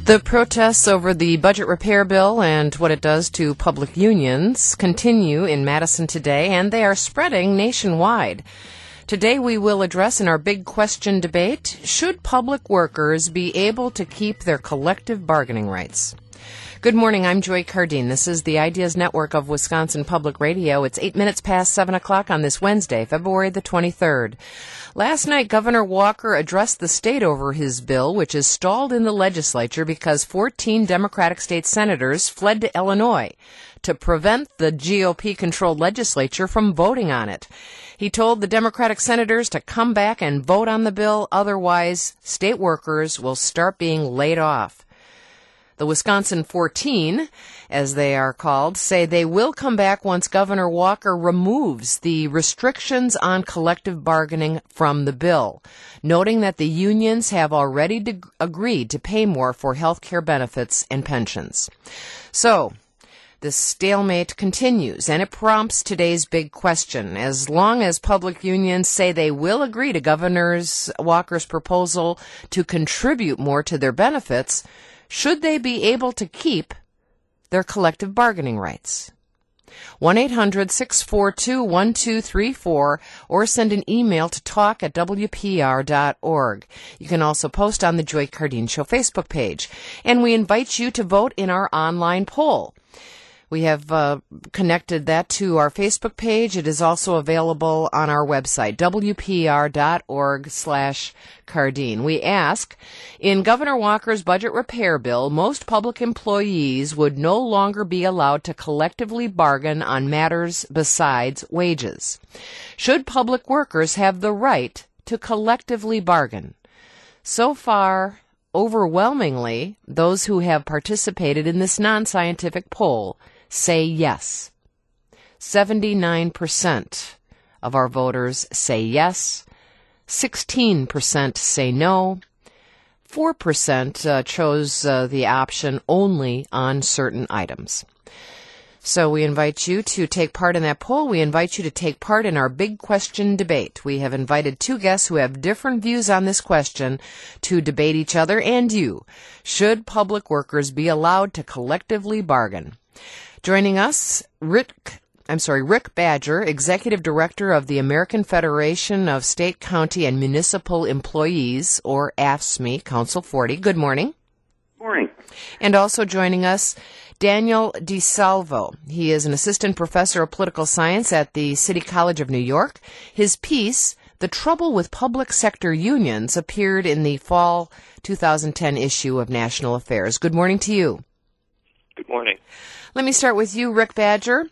The protests over the budget repair bill and what it does to public unions continue in Madison today, and they are spreading nationwide. Today we will address in our big question debate, should public workers be able to keep their collective bargaining rights? Good morning, I'm Joy Cardine. This is the Ideas Network of Wisconsin Public Radio. It's 8 minutes past 7 o'clock on this Wednesday, February the 23rd. Last night, Governor Walker addressed the state over his bill, which is stalled in the legislature because 14 Democratic state senators fled to Illinois to prevent the GOP-controlled legislature from voting on it. He told the Democratic senators to come back and vote on the bill, otherwise state workers will start being laid off. The Wisconsin 14, as they are called, say they will come back once Governor Walker removes the restrictions on collective bargaining from the bill, noting that the unions have already agreed to pay more for health care benefits and pensions. So, this stalemate continues, and it prompts today's big question. As long as public unions say they will agree to Governor Walker's proposal to contribute more to their benefits, should they be able to keep their collective bargaining rights? 1-800-642-1234 or send an email to talk@wpr.org. You can also post on the Joy Cardine Show Facebook page. And we invite you to vote in our online poll. We have connected that to our Facebook page. It is also available on our website, wpr.org/Cardine. We ask, in Governor Walker's budget repair bill, most public employees would no longer be allowed to collectively bargain on matters besides wages. Should public workers have the right to collectively bargain? So far, overwhelmingly, those who have participated in this non-scientific poll say yes. 79% of our voters say yes. 16% say no. 4% chose the option only on certain items. So we invite you to take part in that poll. We invite you to take part in our big question debate. We have invited two guests who have different views on this question to debate each other and you. Should public workers be allowed to collectively bargain? Joining us, Rick Badger, Executive Director of the American Federation of State, County, and Municipal Employees, or AFSCME, Council 40. Good morning. Morning. And also joining us, Daniel DeSalvo. He is an assistant professor of political science at the City College of New York. His piece, The Trouble with Public Sector Unions, appeared in the fall 2010 issue of National Affairs. Good morning to you. Good morning. Let me start with you, Rick Badger.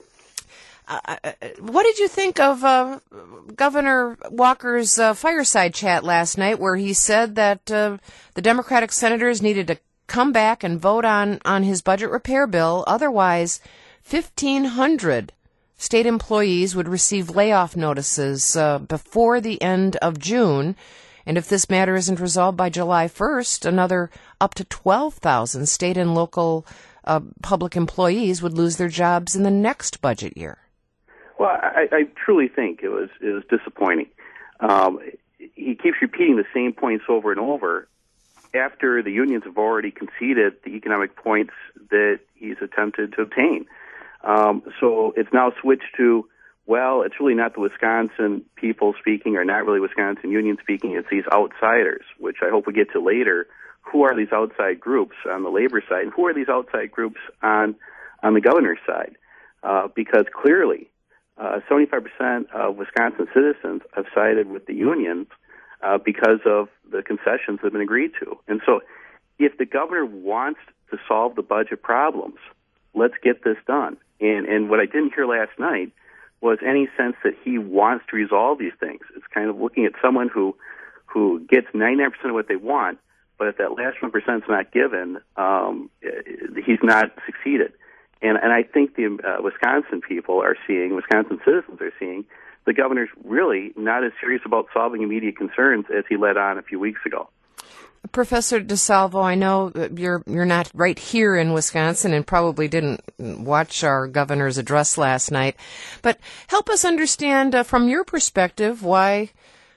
What did you think of Governor Walker's fireside chat last night, where he said that the Democratic senators needed to come back and vote on his budget repair bill? Otherwise, 1,500 state employees would receive layoff notices before the end of June. And if this matter isn't resolved by July 1st, another up to 12,000 state and local public employees would lose their jobs in the next budget year. Well, I truly think it was disappointing. He keeps repeating the same points over and over after the unions have already conceded the economic points that he's attempted to obtain. So it's now switched to, well, it's really not the Wisconsin people speaking, or not really Wisconsin union speaking, it's these outsiders, which I hope we get to later. Who are these outside groups on the labor side, and who are these outside groups on the governor's side? Because clearly, 75% of Wisconsin citizens have sided with the unions because of the concessions that have been agreed to. And so if the governor wants to solve the budget problems, let's get this done. And what I didn't hear last night was any sense that he wants to resolve these things. It's kind of looking at someone who gets 99% of what they want, but if that last 1% is not given, he's not succeeded. And I think the Wisconsin citizens are seeing, the governor's really not as serious about solving immediate concerns as he led on a few weeks ago. Professor DeSalvo, I know you're not right here in Wisconsin and probably didn't watch our governor's address last night, but help us understand from your perspective why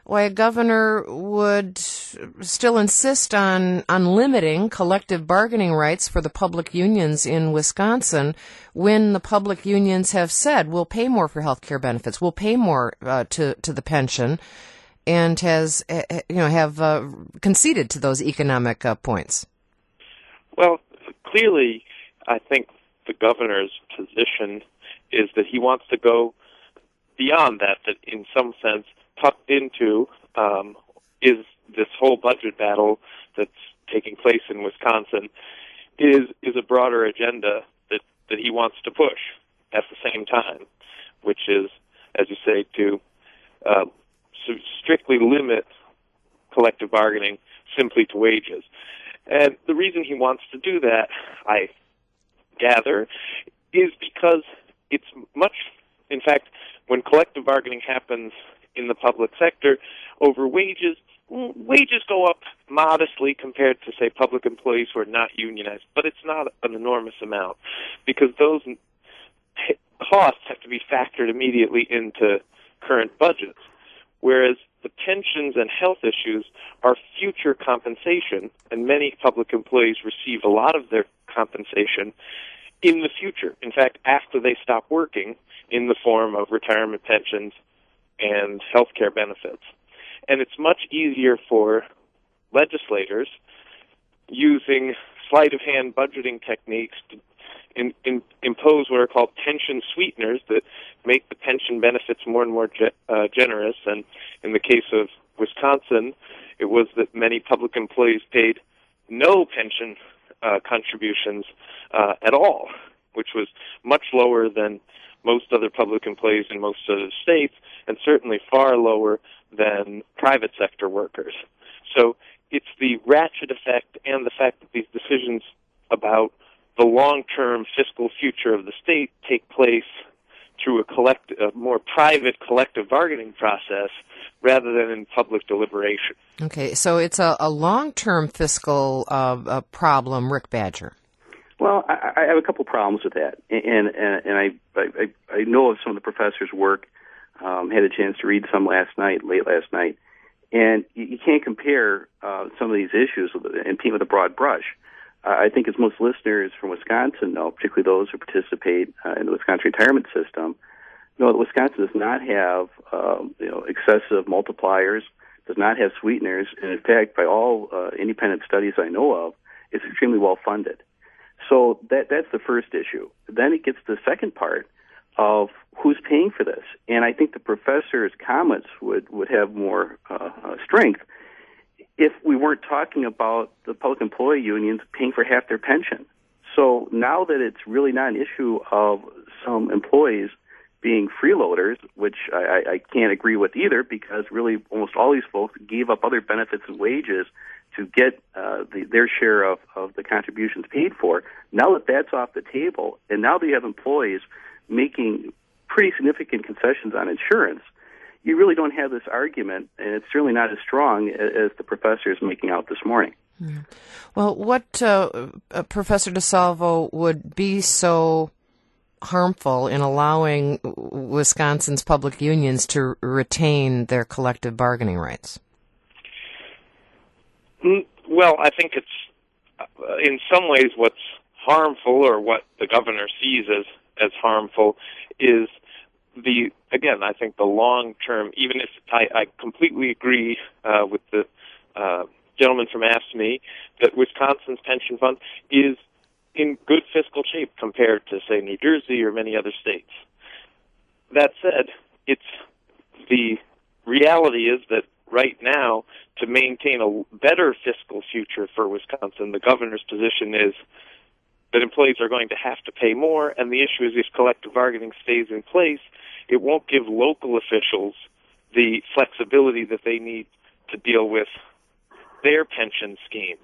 why a governor would still insist on limiting collective bargaining rights for the public unions in Wisconsin when the public unions have said we'll pay more for health care benefits, we'll pay more to the pension, and have conceded to those economic points. Well, clearly, I think the governor's position is that he wants to go beyond that in some sense tucked into is this whole budget battle that's taking place in Wisconsin is a broader agenda that he wants to push at the same time, which is, as you say, to strictly limit collective bargaining simply to wages. And the reason he wants to do that, I gather, is because it's in fact, when collective bargaining happens in the public sector over wages go up modestly compared to, say, public employees who are not unionized, but it's not an enormous amount because those costs have to be factored immediately into current budgets, whereas the pensions and health issues are future compensation, and many public employees receive a lot of their compensation in the future. In fact, after they stop working, in the form of retirement pensions and health care benefits. And it's much easier for legislators using sleight-of-hand budgeting techniques to impose what are called pension sweeteners that make the pension benefits more and more generous. And in the case of Wisconsin, it was that many public employees paid no pension contributions at all, which was much lower than most other public employees in most other states, and certainly far lower than private sector workers. So it's the ratchet effect and the fact that these decisions about the long-term fiscal future of the state take place through a more private collective bargaining process rather than in public deliberation. Okay, so it's a long-term fiscal problem, Rick Badger. Well, I have a couple problems with that, and I know of some of the professors' work. Had a chance to read some late last night, and you can't compare some of these issues and paint with a broad brush. I think as most listeners from Wisconsin know, particularly those who participate in the Wisconsin retirement system, know that Wisconsin does not have excessive multipliers, does not have sweeteners, and in fact, by all independent studies I know of, it's extremely well funded. So that's the first issue. Then it gets to the second part of who's paying for this. And I think the professor's comments would have more strength if we weren't talking about the public employee unions paying for half their pension. So now that it's really not an issue of some employees being freeloaders, which I can't agree with either, because really almost all these folks gave up other benefits and wages to get their share of the contributions paid for. Now that that's off the table, and now that you have employees making pretty significant concessions on insurance, you really don't have this argument, and it's certainly not as strong as the professor is making out this morning. Yeah. Well, what Professor DeSalvo would be so harmful in allowing Wisconsin's public unions to retain their collective bargaining rights? Well, I think it's in some ways what's harmful, or what the governor sees as harmful, is I think the long-term, even if I completely agree with the gentleman from AFSCME that Wisconsin's pension fund is in good fiscal shape compared to, say, New Jersey or many other states. That said, the reality is that right now, to maintain a better fiscal future for Wisconsin, the governor's position is that employees are going to have to pay more, and the issue is if collective bargaining stays in place, it won't give local officials the flexibility that they need to deal with their pension schemes.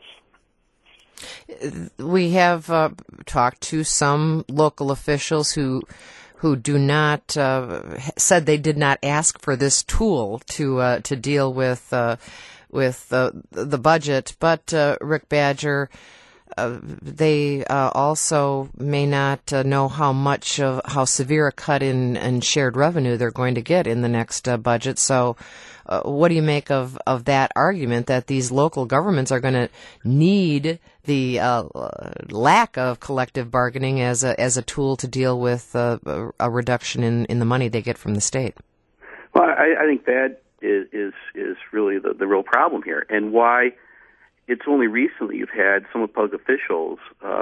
We have talked to some local officials who do not said they did not ask for this tool to deal with the budget. But Rick Badger, they also may not know how severe a cut in shared revenue they're going to get in the next budget. So what do you make of that argument that these local governments are going to need the lack of collective bargaining as a tool to deal with a reduction in the money they get from the state? Well, I think that is really the real problem here, and why it's only recently you've had some of public officials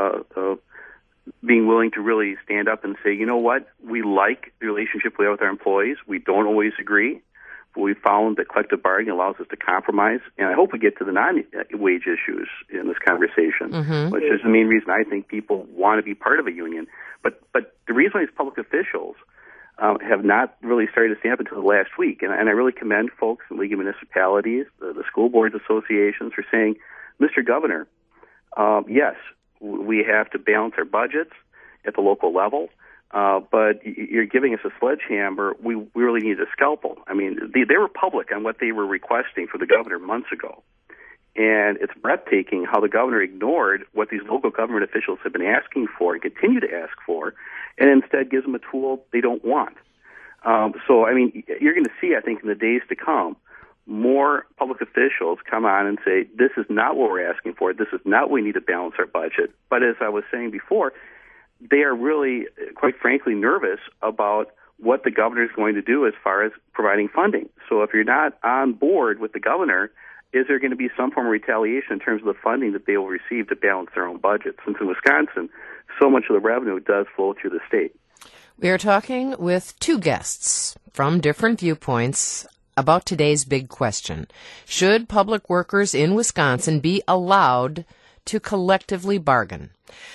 being willing to really stand up and say, you know what, we like the relationship we have with our employees. We don't always agree, but we found that collective bargaining allows us to compromise. And I hope we get to the non-wage issues in this conversation, which is the main reason I think people want to be part of a union. But the reason why these public officials have not really started to stand up until last week, and I really commend folks in the League of Municipalities, the school boards associations, for saying, Mr. Governor, yes, we have to balance our budgets at the local level, but you're giving us a sledgehammer. We really need a scalpel. I mean, they were public on what they were requesting for the governor months ago, and it's breathtaking how the governor ignored what these local government officials have been asking for and continue to ask for, and instead gives them a tool they don't want. So, I mean, you're going to see, I think, in the days to come, more public officials come on and say, this is not what we're asking for, this is not what we need to balance our budget. But as I was saying before, they are really, quite frankly, nervous about what the governor is going to do as far as providing funding. So if you're not on board with the governor, is there going to be some form of retaliation in terms of the funding that they will receive to balance their own budget? Since in Wisconsin, so much of the revenue does flow through the state. We are talking with two guests from different viewpoints about today's big question. Should public workers in Wisconsin be allowed to collectively bargain?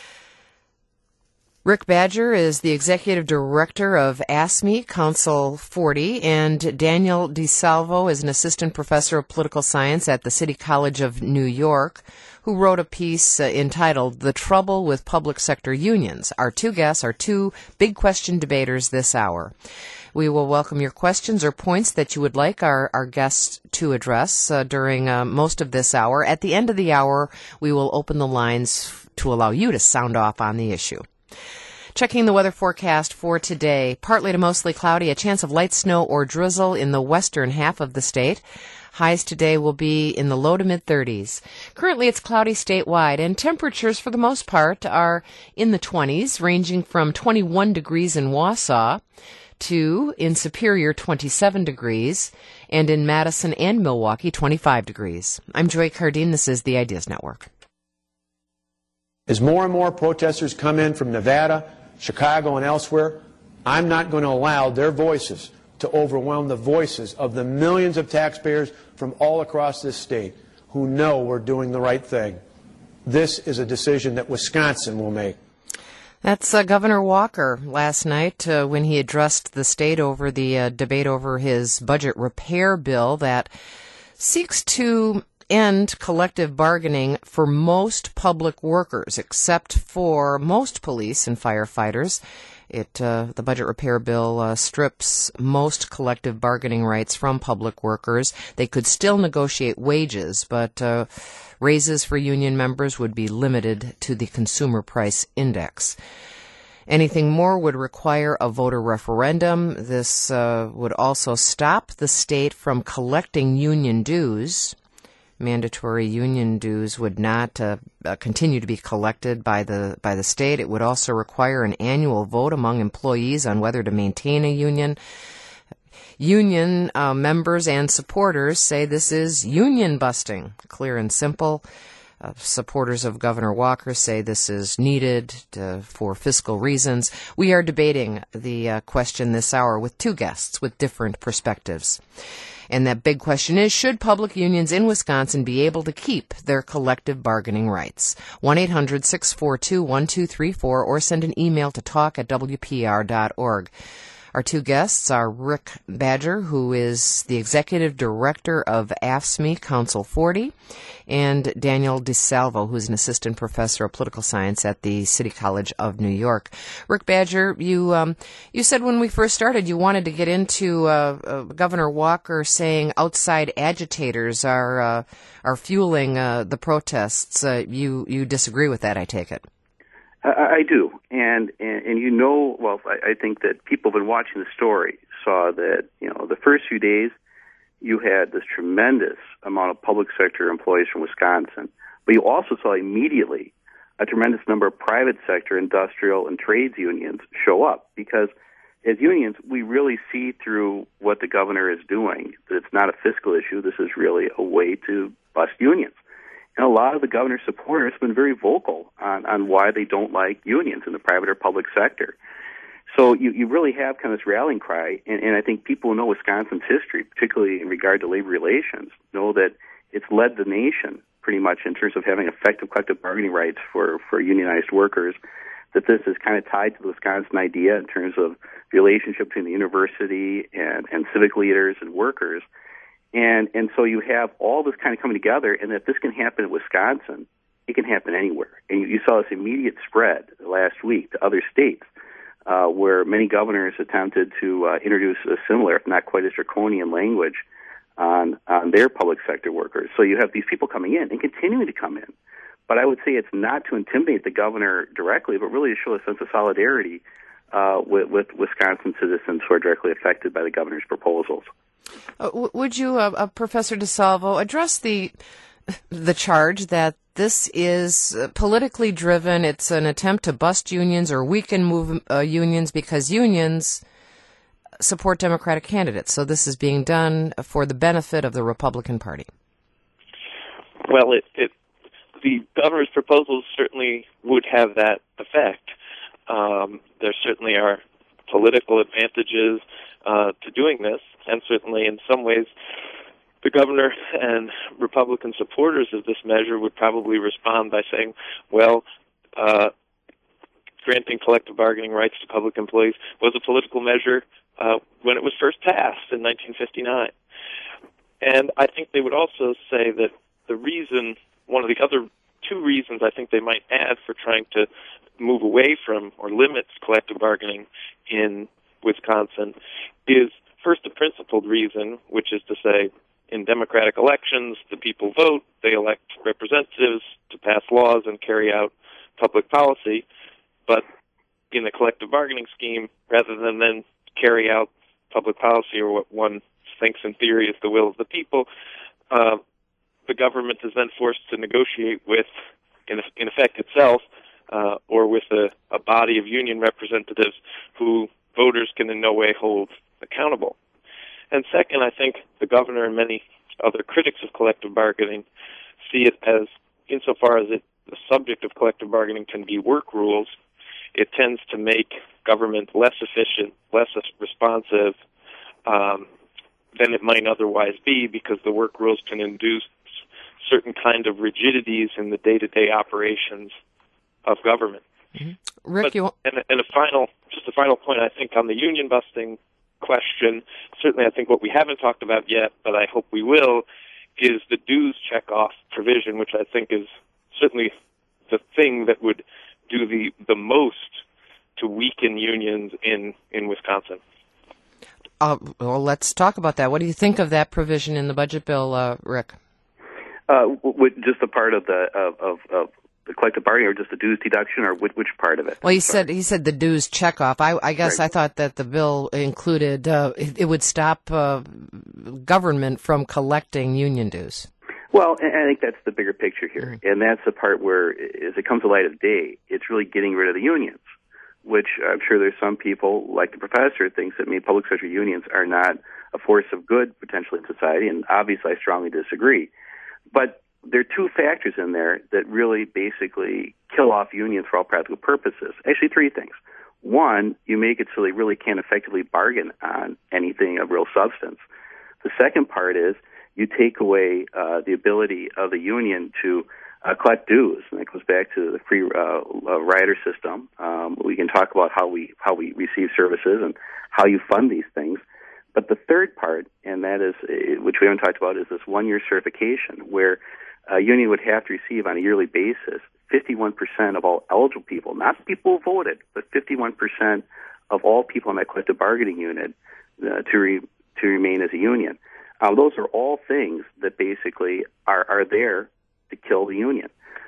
Rick Badger is the executive director of ASME Council 40, and Daniel DeSalvo is an assistant professor of political science at the City College of New York, who wrote a piece entitled The Trouble with Public Sector Unions. Our two guests are two big question debaters this hour. We will welcome your questions or points that you would like our guests to address during most of this hour. At the end of the hour, we will open the lines to allow you to sound off on the issue. Checking the weather forecast for today, partly to mostly cloudy, a chance of light snow or drizzle in the western half of the state. Highs today will be in the low to mid-30s. Currently, it's cloudy statewide, and temperatures for the most part are in the 20s, ranging from 21 degrees in Wausau to, in Superior, 27 degrees, and in Madison and Milwaukee, 25 degrees. I'm Joy Cardine. This is the Ideas Network. As more and more protesters come in from Nevada, Chicago, and elsewhere, I'm not going to allow their voices to overwhelm the voices of the millions of taxpayers from all across this state who know we're doing the right thing. This is a decision that Wisconsin will make. That's Governor Walker last night when he addressed the state over the debate over his budget repair bill that seeks to end collective bargaining for most public workers, except for most police and firefighters. The budget repair bill strips most collective bargaining rights from public workers. They could still negotiate wages, but raises for union members would be limited to the consumer price index. Anything more would require a voter referendum. This would also stop the state from collecting union dues. Mandatory union dues would not continue to be collected by the state. It would also require an annual vote among employees on whether to maintain a union. Union members and supporters say this is union busting, clear and simple. Supporters of Governor Walker say this is needed for fiscal reasons. We are debating the question this hour with two guests with different perspectives. And that big question is, should public unions in Wisconsin be able to keep their collective bargaining rights? 1-800-642-1234 or send an email to talk@wpr.org. Our two guests are Rick Badger, who is the Executive Director of AFSCME Council 40, and Daniel DeSalvo, who's an Assistant Professor of Political Science at the City College of New York. Rick Badger, you said when we first started you wanted to get into Governor Walker saying outside agitators are fueling the protests. You disagree with that, I take it. I do, and well, I think that people have been watching the story saw that the first few days you had this tremendous amount of public sector employees from Wisconsin, but you also saw immediately a tremendous number of private sector, industrial, and trades unions show up, because as unions we really see through what the governor is doing that it's not a fiscal issue. This is really a way to bust unions. And a lot of the governor's supporters have been very vocal on why they don't like unions in the private or public sector. So you really have kind of this rallying cry, and I think people who know Wisconsin's history, particularly in regard to labor relations, know that it's led the nation pretty much in terms of having effective collective bargaining rights for unionized workers, that this is kind of tied to the Wisconsin idea in terms of the relationship between the university and civic leaders and workers. And so you have all this kind of coming together, and if this can happen in Wisconsin, it can happen anywhere. And you saw this immediate spread last week to other states, where many governors attempted to introduce a similar, if not quite as draconian language on their public sector workers. So you have these people coming in and continuing to come in. But I would say it's not to intimidate the governor directly, but really to show a sense of solidarity with Wisconsin citizens who are directly affected by the governor's proposals. Would you, Professor DeSalvo, address the charge that this is politically driven? It's an attempt to bust unions or weaken unions because unions support Democratic candidates. So this is being done for the benefit of the Republican Party. Well, the governor's proposals certainly would have that effect. There certainly are political advantages to doing this, and certainly in some ways the governor and Republican supporters of this measure would probably respond by saying, well, granting collective bargaining rights to public employees was a political measure when it was first passed in 1959. And I think they would also say that one of the other two reasons I think they might add for trying to move away from or limit collective bargaining in Wisconsin is first a principled reason, which is to say in democratic elections, the people vote, they elect representatives to pass laws and carry out public policy, but in the collective bargaining scheme, rather than then carry out public policy or what one thinks in theory is the will of the people, the government is then forced to negotiate with, in effect itself, or with a body of union representatives who voters can in no way hold accountable. And second, I think the governor and many other critics of collective bargaining see it as, insofar as the subject of collective bargaining can be work rules, it tends to make government less efficient, less responsive than it might otherwise be, because the work rules can induce certain kind of rigidities in the day-to-day operations of government. Mm-hmm. Rick, and a final point, I think, on the union busting question, certainly I think what we haven't talked about yet, but I hope we will, is the dues checkoff provision, which I think is certainly the thing that would do the most to weaken unions in Wisconsin. Well, let's talk about that. What do you think of that provision in the budget bill, Rick? Just the part of the collective bargaining, or just the dues deduction, or which part of it? Well, he said the dues checkoff. I guess right. I thought that the bill included it would stop government from collecting union dues. Well, and I think that's the bigger picture here, and that's the part where, as it comes to light of day, it's really getting rid of the unions, which I'm sure there's some people, like the professor, thinks that maybe public sector unions are not a force of good potentially in society, and obviously I strongly disagree. But there are two factors in there that really basically kill off unions for all practical purposes. Actually, three things. One, you make it so they really can't effectively bargain on anything of real substance. The second part is you take away the ability of the union to collect dues, and it goes back to the free rider system. We can talk about how we receive services and how you fund these things. But the third part, and that is, which we haven't talked about, is this one-year certification, where a union would have to receive on a yearly basis 51% of all eligible people, not the people who voted, but 51% of all people in that collective bargaining unit to remain as a union. Those are all things that basically are there to kill the union.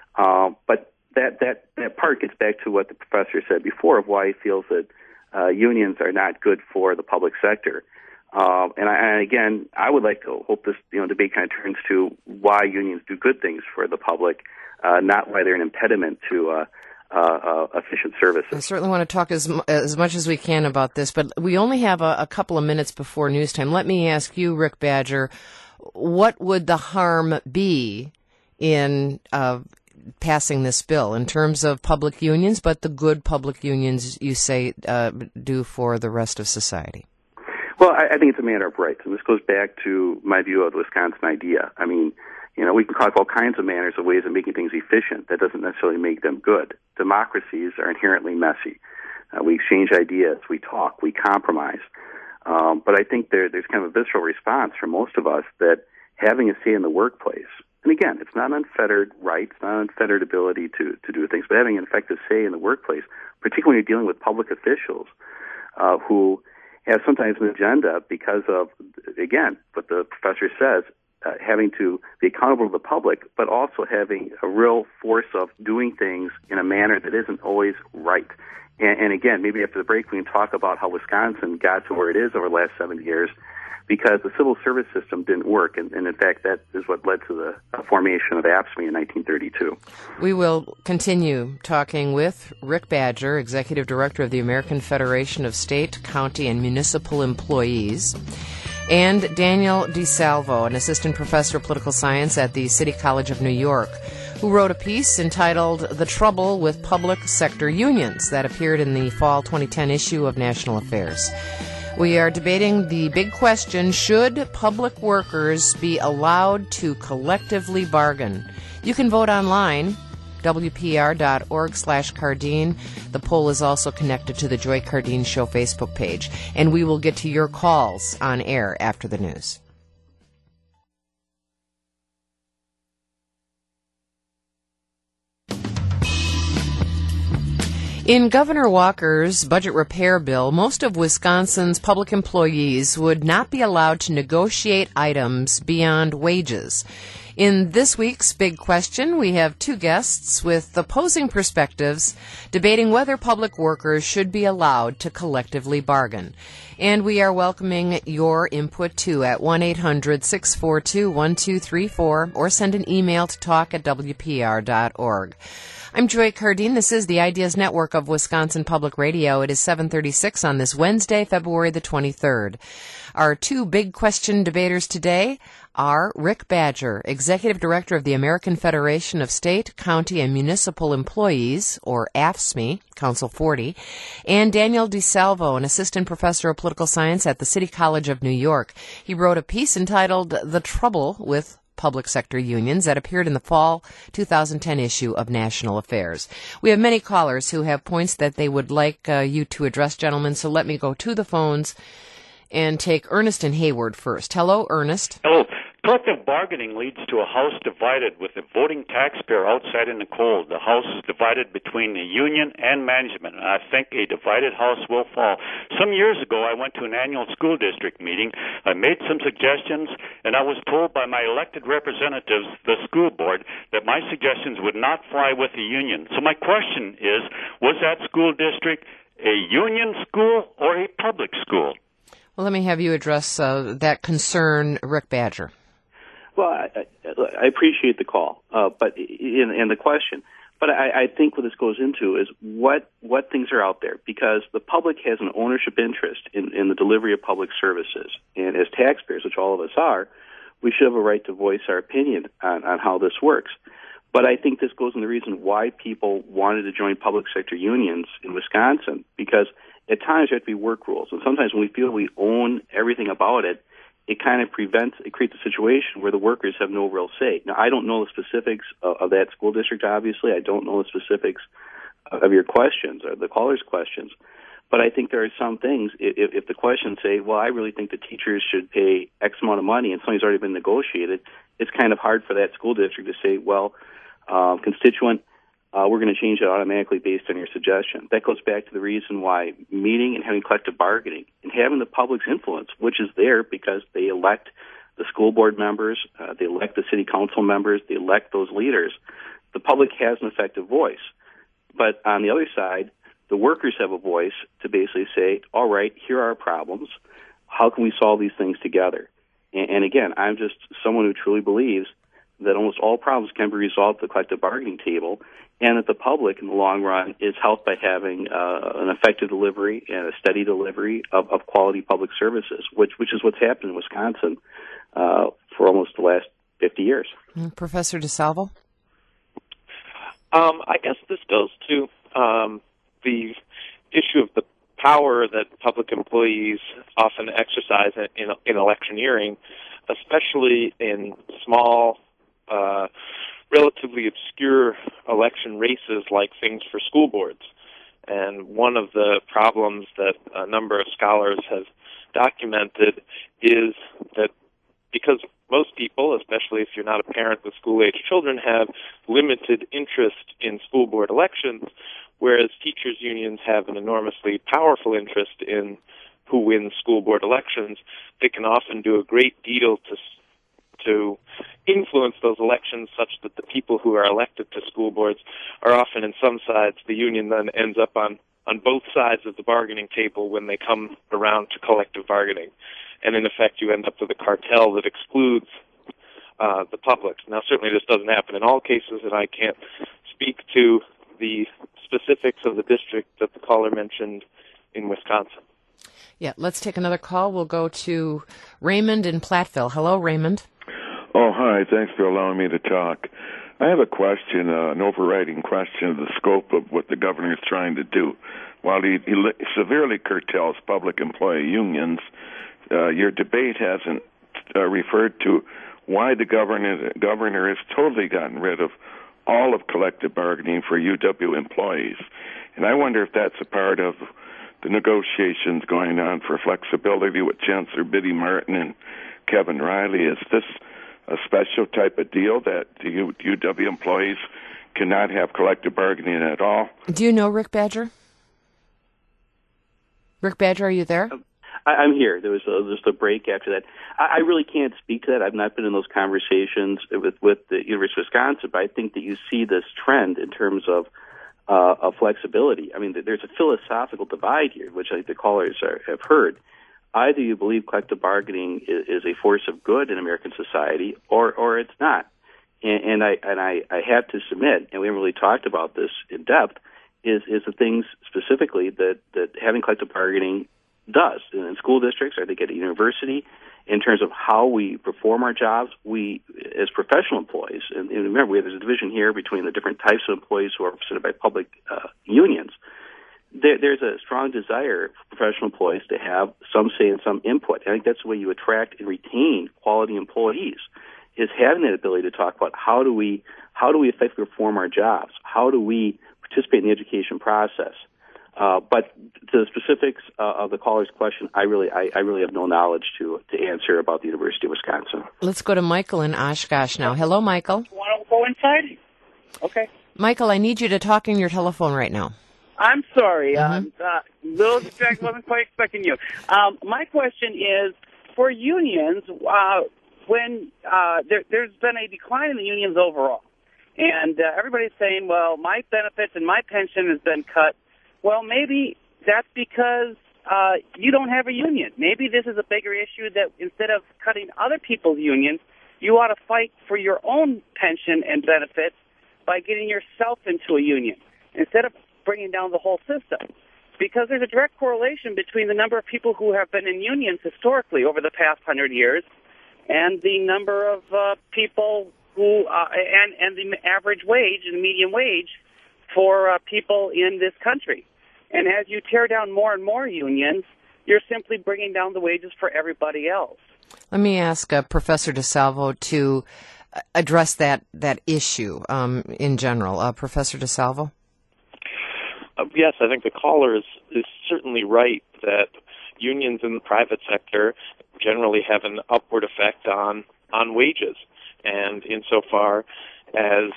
But that part gets back to what the professor said before of why he feels that unions are not good for the public sector. And again, I would like to hope this debate kind of turns to why unions do good things for the public, not why they're an impediment to efficient services. I certainly want to talk as much as we can about this, but we only have a couple of minutes before news time. Let me ask you, Rick Badger, what would the harm be in passing this bill in terms of public unions, but the good public unions you say do for the rest of society? Well, I think it's a matter of rights, and this goes back to my view of the Wisconsin idea. I mean, we can talk all kinds of manners of ways of making things efficient. That doesn't necessarily make them good. Democracies are inherently messy. We exchange ideas, we talk, we compromise. But I think there's kind of a visceral response from most of us that having a say in the workplace, and again, it's not an unfettered right, it's not an unfettered ability to do things, but having an effective say in the workplace, particularly when you're dealing with public officials who have sometimes an agenda because of, again, what the professor says, having to be accountable to the public, but also having a real force of doing things in a manner that isn't always right. And again, maybe after the break we can talk about how Wisconsin got to where it is over the last 7 years because the civil service system didn't work. And in fact, that is what led to the formation of AFSCME in 1932. We will continue talking with Rick Badger, Executive Director of the American Federation of State, County, and Municipal Employees, and Daniel DeSalvo, an assistant professor of political science at the City College of New York, who wrote a piece entitled The Trouble with Public Sector Unions that appeared in the fall 2010 issue of National Affairs. We are debating the big question, should public workers be allowed to collectively bargain? You can vote online, WPR.org/Cardine. The poll is also connected to the Joy Cardine Show Facebook page, and we will get to your calls on air after the news. In Governor Walker's budget repair bill, most of Wisconsin's public employees would not be allowed to negotiate items beyond wages. In this week's Big Question, we have two guests with opposing perspectives debating whether public workers should be allowed to collectively bargain. And we are welcoming your input, too, at 1-800-642-1234 or send an email to talk@WPR.org. I'm Joy Cardine. This is the Ideas Network of Wisconsin Public Radio. It is 7:36 on this Wednesday, February the 23rd. Our two big question debaters today are Rick Badger, Executive Director of the American Federation of State, County, and Municipal Employees, or AFSCME, Council 40, and Daniel DeSalvo, an Assistant Professor of Political Science at the City College of New York. He wrote a piece entitled The Trouble with Public Sector Unions that appeared in the fall 2010 issue of National Affairs. We have many callers who have points that they would like you to address, gentlemen, so let me go to the phones and take Ernest in Hayward first. Hello, Ernest. Hello. Collective bargaining leads to a house divided with the voting taxpayer outside in the cold. The house is divided between the union and management, and I think a divided house will fall. Some years ago, I went to an annual school district meeting. I made some suggestions, and I was told by my elected representatives, the school board, that my suggestions would not fly with the union. So my question is, was that school district a union school or a public school? Well, let me have you address that concern, Rick Badger. Well, I appreciate the call, but in the question. But I think what this goes into is what things are out there, because the public has an ownership interest in the delivery of public services, and as taxpayers, which all of us are, we should have a right to voice our opinion on how this works. But I think this goes into the reason why people wanted to join public sector unions in Wisconsin, because at times there have to be work rules, and sometimes when we feel we own everything about it, it kind of creates a situation where the workers have no real say. Now, I don't know the specifics of that school district, obviously. I don't know the specifics of your questions or the caller's questions. But I think there are some things, if the questions say, well, I really think the teachers should pay X amount of money and something's already been negotiated, it's kind of hard for that school district to say, well, constituent, we're going to change it automatically based on your suggestion. That goes back to the reason why meeting and having collective bargaining and having the public's influence, which is there because they elect the school board members, they elect the city council members, they elect those leaders. The public has an effective voice. But on the other side, the workers have a voice to basically say, all right, here are our problems. How can we solve these things together? And again, I'm just someone who truly believes that almost all problems can be resolved at the collective bargaining table, and that the public, in the long run, is helped by having an effective delivery and a steady delivery of quality public services, which is what's happened in Wisconsin for almost the last 50 years. Professor DeSalvo? I guess this goes to the issue of the power that public employees often exercise in electioneering, especially in small, relatively obscure election races like things for school boards. And one of the problems that a number of scholars have documented is that because most people, especially if you're not a parent with school-age children, have limited interest in school board elections, whereas teachers' unions have an enormously powerful interest in who wins school board elections, they can often do a great deal to influence those elections such that the people who are elected to school boards are often in some sides. The union then ends up on both sides of the bargaining table when they come around to collective bargaining. And in effect, you end up with a cartel that excludes the public. Now, certainly this doesn't happen in all cases, and I can't speak to the specifics of the district that the caller mentioned in Wisconsin. Yeah, let's take another call. We'll go to Raymond in Platteville. Hello, Raymond. Oh, hi. Thanks for allowing me to talk. I have a question, an overriding question of the scope of what the governor is trying to do. While he severely curtails public employee unions, your debate hasn't referred to why the governor has totally gotten rid of all of collective bargaining for UW employees. And I wonder if that's a part of the negotiations going on for flexibility with Chancellor Biddy Martin and Kevin Riley. Is this a special type of deal that the UW employees cannot have collective bargaining at all? Do you know Rick Badger? Rick Badger, are you there? I'm here. There was just a break after that. I really can't speak to that. I've not been in those conversations with the University of Wisconsin, but I think that you see this trend in terms of flexibility. I mean, there's a philosophical divide here, which I think the callers have heard. Either you believe collective bargaining is a force of good in American society, or it's not. And I have to submit, and we haven't really talked about this in depth, is the things specifically that having collective bargaining does in school districts, I think at a university, in terms of how we perform our jobs. We, as professional employees, and remember, there's a division here between the different types of employees who are represented by public unions. There's a strong desire for professional employees to have some say and some input. I think that's the way you attract and retain quality employees, is having that ability to talk about how do we effectively perform our jobs, how do we participate in the education process. But to the specifics of the caller's question, I really have no knowledge to answer about the University of Wisconsin. Let's go to Michael in Oshkosh now. Hello, Michael. Want to go inside? Okay. Michael, I need you to talk in your telephone right now. I'm sorry. Mm-hmm. Little distracted. Wasn't quite expecting you. My question is, for unions, when there's been a decline in the unions overall, and everybody's saying, well, my benefits and my pension has been cut. Well, maybe that's because you don't have a union. Maybe this is a bigger issue that instead of cutting other people's unions, you ought to fight for your own pension and benefits by getting yourself into a union instead of bringing down the whole system. Because there's a direct correlation between the number of people who have been in unions historically over the past 100 years and the number of people who and the average wage and median wage for people in this country. And as you tear down more and more unions, you're simply bringing down the wages for everybody else. Let me ask Professor DeSalvo to address that issue in general. Professor DeSalvo? Yes, I think the caller is certainly right that unions in the private sector generally have an upward effect on wages. And insofar as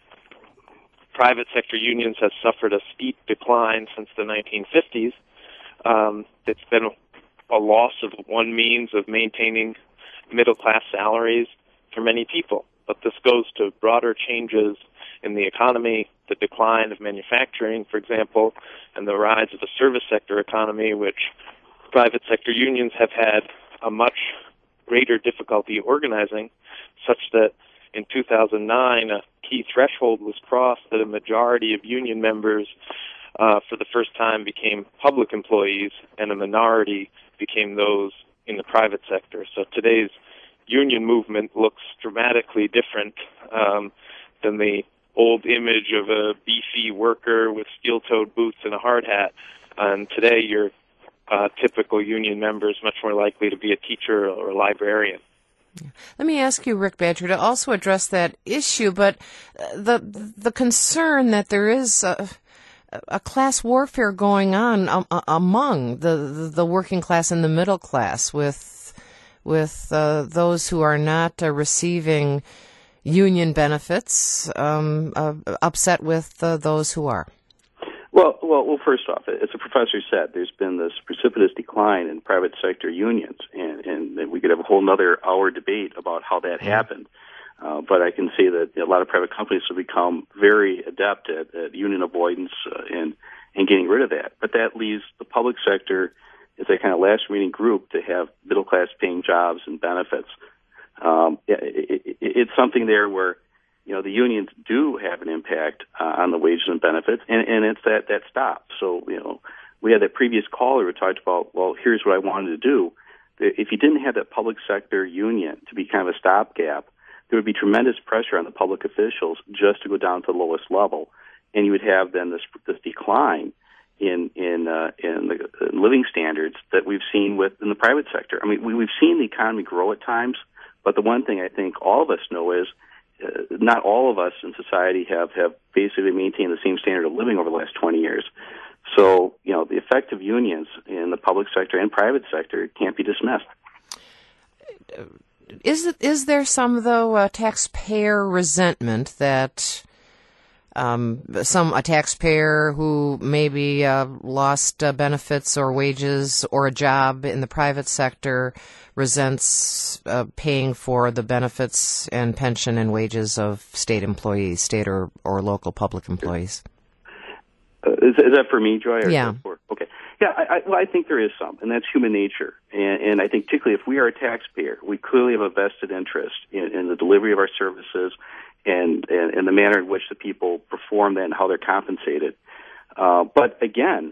private sector unions have suffered a steep decline since the 1950s, it's been a loss of one means of maintaining middle-class salaries for many people. But this goes to broader changes in the economy, the decline of manufacturing, for example, and the rise of the service sector economy, which private sector unions have had a much greater difficulty organizing, such that in 2009 a key threshold was crossed that a majority of union members for the first time became public employees and a minority became those in the private sector. So today's union movement looks dramatically different than the old image of a beefy worker with steel-toed boots and a hard hat. And today your typical union member is much more likely to be a teacher or a librarian. Let me ask you, Rick Badger, to also address that issue, but the concern that there is a class warfare going on among the working class and the middle class with those who are not receiving union benefits, upset with those who are. Well, first off, as the professor said, there's been this precipitous decline in private sector unions, and we could have a whole other hour debate about how that happened. But I can see that a lot of private companies have become very adept at union avoidance and getting rid of that. But that leaves the public sector as a kind of last remaining group to have middle-class paying jobs and benefits. It's something there where the unions do have an impact on the wages and benefits, and it's that stop. So, we had that previous caller who talked about, well, here's what I wanted to do. If you didn't have that public sector union to be kind of a stopgap, there would be tremendous pressure on the public officials just to go down to the lowest level, and you would have then this decline in the living standards that we've seen in the private sector. I mean, we've seen the economy grow at times, but the one thing I think all of us know is not all of us in society have basically maintained the same standard of living over the last 20 years. So, the effect of unions in the public sector and private sector can't be dismissed. Is there some, though, taxpayer resentment that a taxpayer who maybe lost benefits or wages or a job in the private sector resents paying for the benefits and pension and wages of state employees, state or local public employees? Is that for me, Joy? Yeah. Okay. Yeah, I think there is some, and that's human nature. And I think particularly if we are a taxpayer, we clearly have a vested interest in the delivery of our services and the manner in which the people perform that and how they're compensated. But again,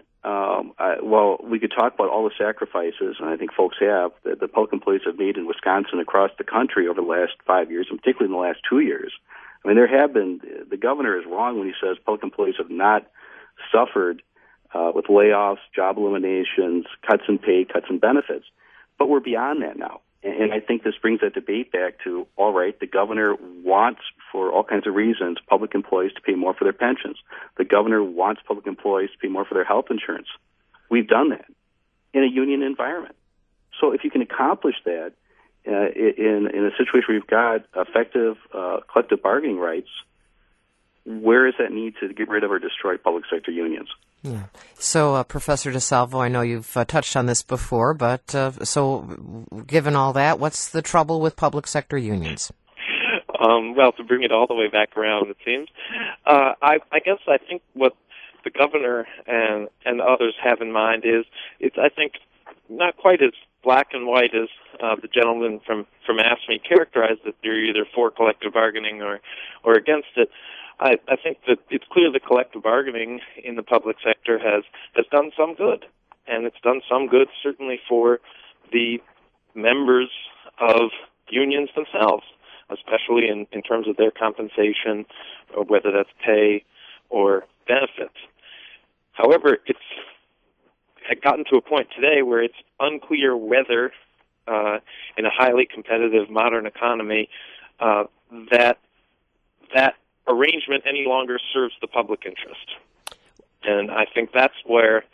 we could talk about all the sacrifices, and I think folks have, that the public employees have made in Wisconsin across the country over the last 5 years, and particularly in the last 2 years. I mean, the governor is wrong when he says public employees have not suffered with layoffs, job eliminations, cuts in pay, cuts in benefits. But we're beyond that now. And I think this brings that debate back to, all right, the governor wants, for all kinds of reasons, public employees to pay more for their pensions. The governor wants public employees to pay more for their health insurance. We've done that in a union environment. So if you can accomplish that in a situation where you've got effective collective bargaining rights, where is that need to get rid of or destroy public sector unions? Yeah. So, Professor DeSalvo, I know you've touched on this before, but so given all that, what's the trouble with public sector unions? Well, to bring it all the way back around, it seems, I guess I think what the governor and others have in mind is it's, I think, not quite as black and white as the gentleman from AFSCME characterized that they're either for collective bargaining or against it. I think that it's clear that collective bargaining in the public sector has done some good, and it's done some good certainly for the members of unions themselves, especially in terms of their compensation, or whether that's pay or benefits. However, it's had gotten to a point today where it's unclear whether in a highly competitive modern economy, that arrangement any longer serves the public interest. And I think that's where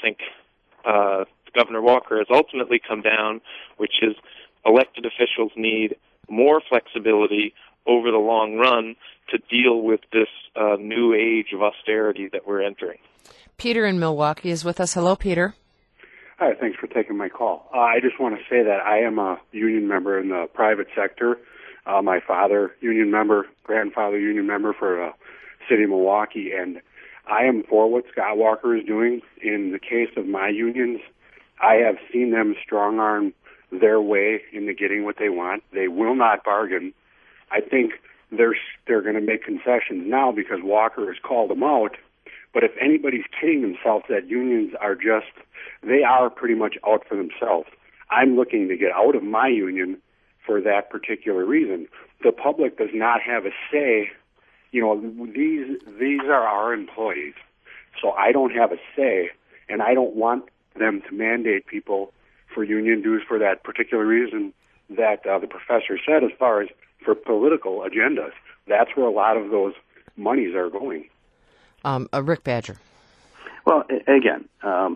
Governor Walker has ultimately come down, which is elected officials need more flexibility over the long run to deal with this new age of austerity that we're entering. Peter in Milwaukee is with us. Hello, Peter. Hi, thanks for taking my call. I just want to say that I am a union member in the private sector. My father, union member, grandfather, union member for the city of Milwaukee, and I am for what Scott Walker is doing. In the case of my unions, I have seen them strong-arm their way into getting what they want. They will not bargain. I think they're going to make concessions now because Walker has called them out. But if anybody's kidding themselves that unions are they are pretty much out for themselves. I'm looking to get out of my union for that particular reason. The public does not have a say. You know, these are our employees, so I don't have a say, and I don't want them to mandate people for union dues for that particular reason that the professor said as far as for political agendas. That's where a lot of those monies are going. Rick Badger. Well, again,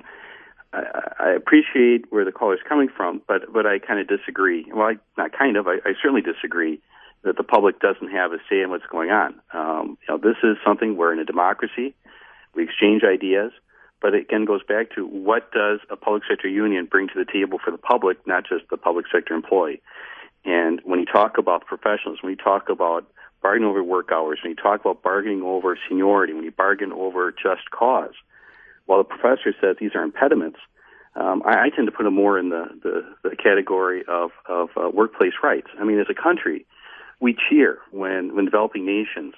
I appreciate where the caller's coming from, but I kind of disagree. Well, I certainly disagree that the public doesn't have a say in what's going on. This is something where in a democracy we exchange ideas, but it again goes back to what does a public sector union bring to the table for the public, not just the public sector employee. And when you talk about the professionals, when you talk about bargaining over work hours, when you talk about bargaining over seniority, when you bargain over just cause, while the professor says these are impediments, I tend to put them more in the category of workplace rights. I mean, as a country, we cheer when developing nations,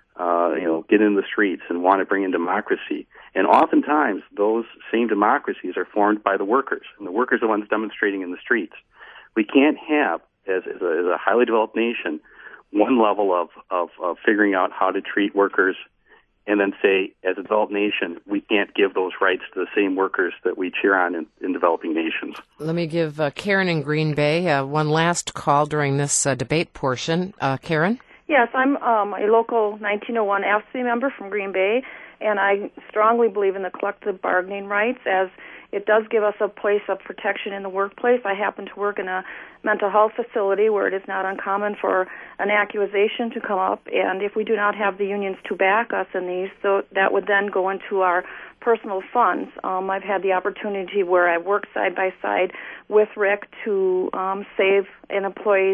get in the streets and want to bring in democracy. And oftentimes, those same democracies are formed by the workers, and the workers are the ones demonstrating in the streets. We can't have, as a highly developed nation, one level of figuring out how to treat workers and then say, as a developed nation, we can't give those rights to the same workers that we cheer on in developing nations. Let me give Karen in Green Bay one last call during this debate portion. Karen? Yes, I'm a local 1901 AFSCME member from Green Bay, and I strongly believe in the collective bargaining rights as it does give us a place of protection in the workplace. I happen to work in a mental health facility where it is not uncommon for an accusation to come up, and if we do not have the unions to back us in these, so that would then go into our personal funds. I've had the opportunity where I work side by side with Rick to save an employee's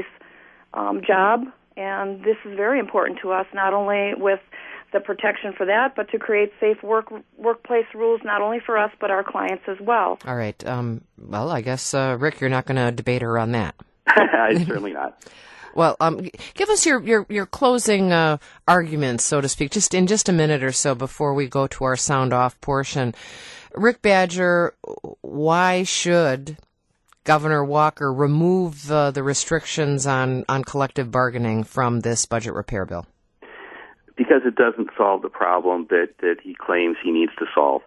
job, and this is very important to us, not only with the protection for that, but to create safe workplace rules not only for us but our clients as well. All right. Well, I guess, Rick, you're not going to debate her on that. Certainly not. Well, give us your closing arguments, so to speak, just in a minute or so before we go to our sound-off portion. Rick Badger, why should Governor Walker remove the restrictions on collective bargaining from this budget repair bill? Because it doesn't solve the problem that he claims he needs to solve.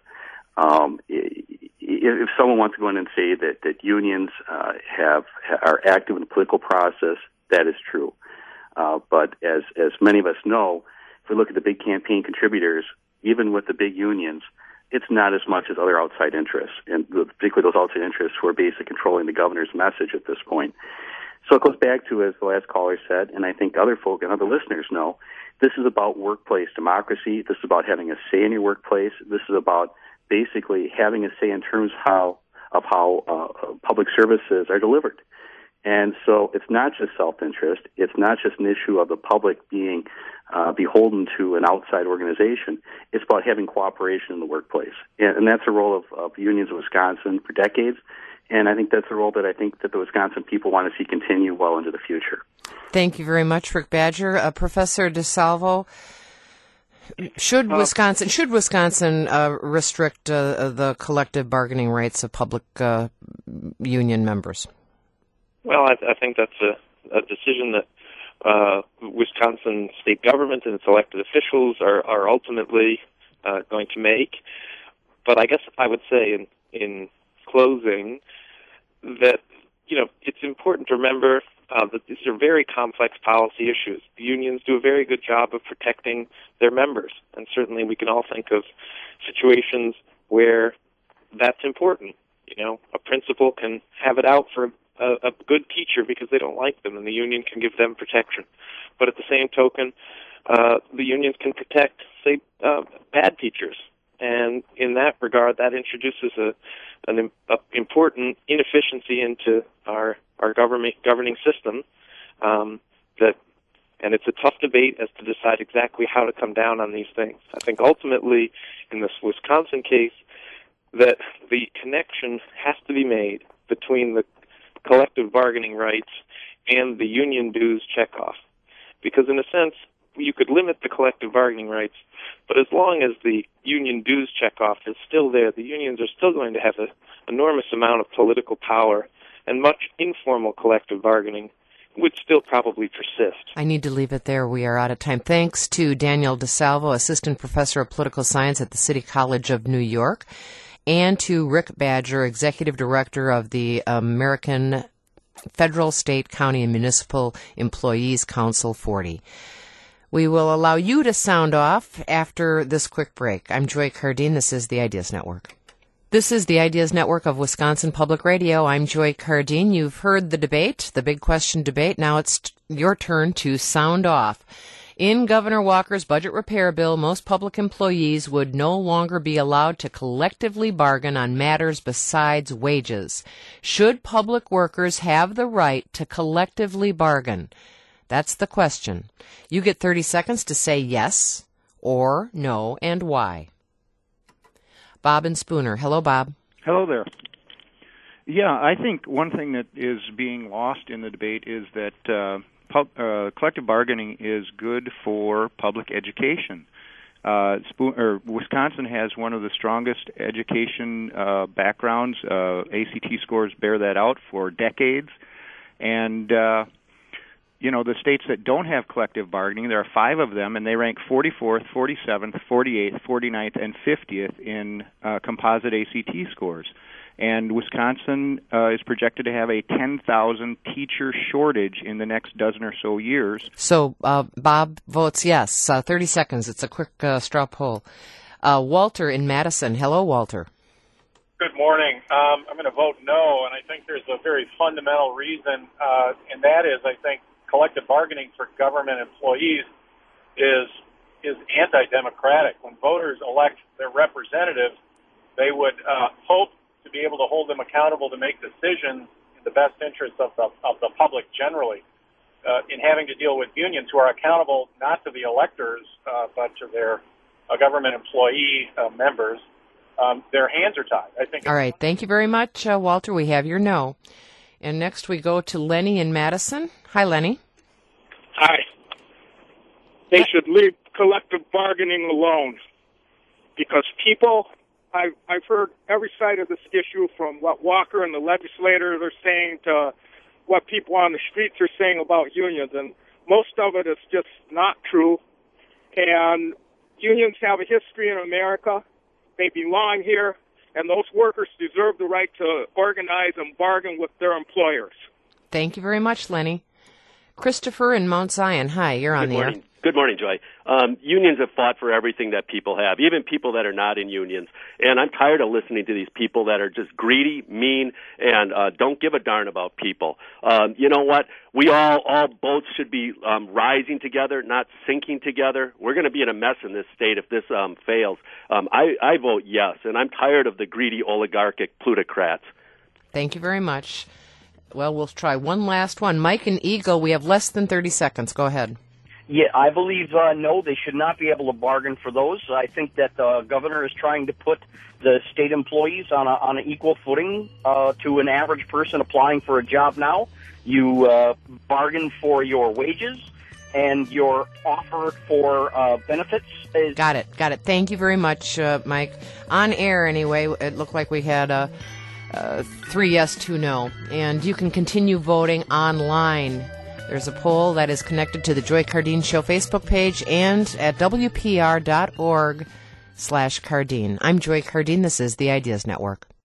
If someone wants to go in and say that unions are active in the political process, that is true. But as many of us know, if we look at the big campaign contributors, even with the big unions, it's not as much as other outside interests, and particularly those outside interests who are basically controlling the governor's message at this point. So it goes back to, as the last caller said, and I think other folk and other listeners know, this is about workplace democracy. This is about having a say in your workplace. This is about basically having a say in terms of how public services are delivered. And so it's not just self-interest. It's not just an issue of the public being beholden to an outside organization. It's about having cooperation in the workplace. And that's a role of unions in Wisconsin for decades. And I think that's a role that I think that the Wisconsin people want to see continue well into the future. Thank you very much, Rick Badger. Professor DeSalvo, should Wisconsin restrict the collective bargaining rights of public union members? Well, I think that's a decision that Wisconsin state government and its elected officials are ultimately going to make. But I guess I would say in closing that it's important to remember that these are very complex policy issues. The unions do a very good job of protecting their members, and certainly we can all think of situations where that's important. A principal can have it out for a good teacher because they don't like them, and the union can give them protection. But at the same token, the unions can protect, say, bad teachers. And in that regard, that introduces an important inefficiency into our governing system. And it's a tough debate as to decide exactly how to come down on these things. I think ultimately, in this Wisconsin case, that the connection has to be made between the collective bargaining rights and the union dues checkoff. Because in a sense, you could limit the collective bargaining rights, but as long as the union dues checkoff is still there, the unions are still going to have an enormous amount of political power, and much informal collective bargaining would still probably persist. I need to leave it there. We are out of time. Thanks to Daniel DeSalvo, Assistant Professor of Political Science at the City College of New York, and to Rick Badger, Executive Director of the American Federal, State, County, and Municipal Employees Council 40. We will allow you to sound off after this quick break. I'm Joy Cardine. This is the Ideas Network. This is the Ideas Network of Wisconsin Public Radio. I'm Joy Cardine. You've heard the debate, the big question debate. Now it's your turn to sound off. In Governor Walker's budget repair bill, most public employees would no longer be allowed to collectively bargain on matters besides wages. Should public workers have the right to collectively bargain? That's the question. You get 30 seconds to say yes or no, and why. Bob and Spooner. Hello, Bob. Hello there. Yeah, I think one thing that is being lost in the debate is that collective bargaining is good for public education. Wisconsin has one of the strongest education backgrounds. ACT scores bear that out for decades. And the states that don't have collective bargaining, there are 5 of them, and they rank 44th, 47th, 48th, 49th, and 50th in composite ACT scores. And Wisconsin is projected to have a 10,000 teacher shortage in the next dozen or so years. So Bob votes yes. 30 seconds. It's a quick straw poll. Walter in Madison. Hello, Walter. Good morning. I'm going to vote no, and I think there's a very fundamental reason, and that is I think collective bargaining for government employees is anti-democratic. When voters elect their representatives, they would hope to be able to hold them accountable to make decisions in the best interest of the public generally. In having to deal with unions who are accountable not to the electors but to their government employee members, their hands are tied. I think. All right. Thank you very much, Walter. We have your no. And next we go to Lenny in Madison. Hi, Lenny. Hi. They should leave collective bargaining alone because people, I've heard every side of this issue from what Walker and the legislators are saying to what people on the streets are saying about unions, and most of it is just not true. And unions have a history in America. They belong here, and those workers deserve the right to organize and bargain with their employers. Thank you very much, Lenny. Christopher in Mount Zion. Hi, you're on the air. Good morning, Joy. Unions have fought for everything that people have, even people that are not in unions. And I'm tired of listening to these people that are just greedy, mean, and don't give a darn about people. You know what? We all boats should be rising together, not sinking together. We're going to be in a mess in this state if this fails. I vote yes, and I'm tired of the greedy oligarchic plutocrats. Thank you very much. Well, we'll try one last one. Mike and Eagle, we have less than 30 seconds. Go ahead. Yeah, I believe no, they should not be able to bargain for those. I think that the governor is trying to put the state employees on an equal footing to an average person applying for a job now. You bargain for your wages, and your offer for benefits is... Got it. Thank you very much, Mike. On air, anyway, it looked like we had 3 yes, 2 no. And you can continue voting online. There's a poll that is connected to the Joy Cardine Show Facebook page and at WPR.org/Cardine. I'm Joy Cardine. This is the Ideas Network.